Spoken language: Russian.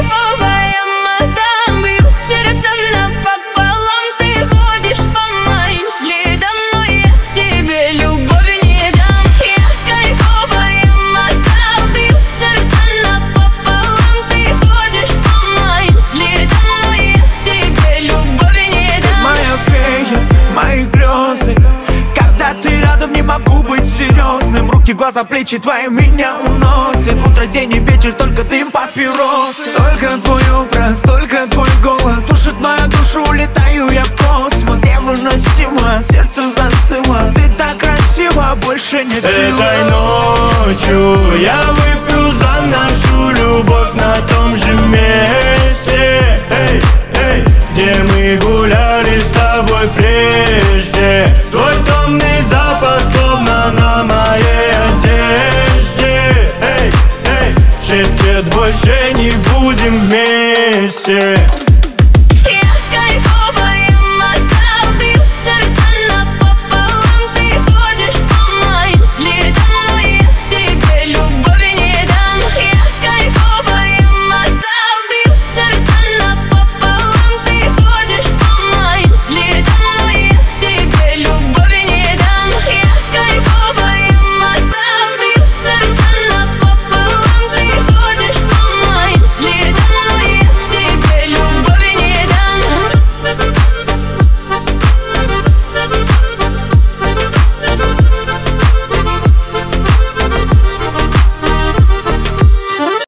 кайфовая мадам, бью сердце напополам. Ты ходишь по моим следам, но я тебе любовь не дам. Я кайфовая мадам, бью сердце напополам. Ты ходишь по моим следам, но я тебе любовь не дам. Моя фея, мои грезы, когда ты рядом, не могу быть серьезным. Руки, глаза, плечи твои меня уносят. Утро, день и вечер, только дым папиросы. Только твой образ, только твой голос слушает мою душу, улетаю я в космос. Невыносимо, сердце застыло. Ты так красива, больше нет сил. Этой ночью я выпью за нашу любовь на том же месте, где мы гуляли с тобой прежде. Твой томный запах словно на моей одежде, шепчет, больше не будем вместе.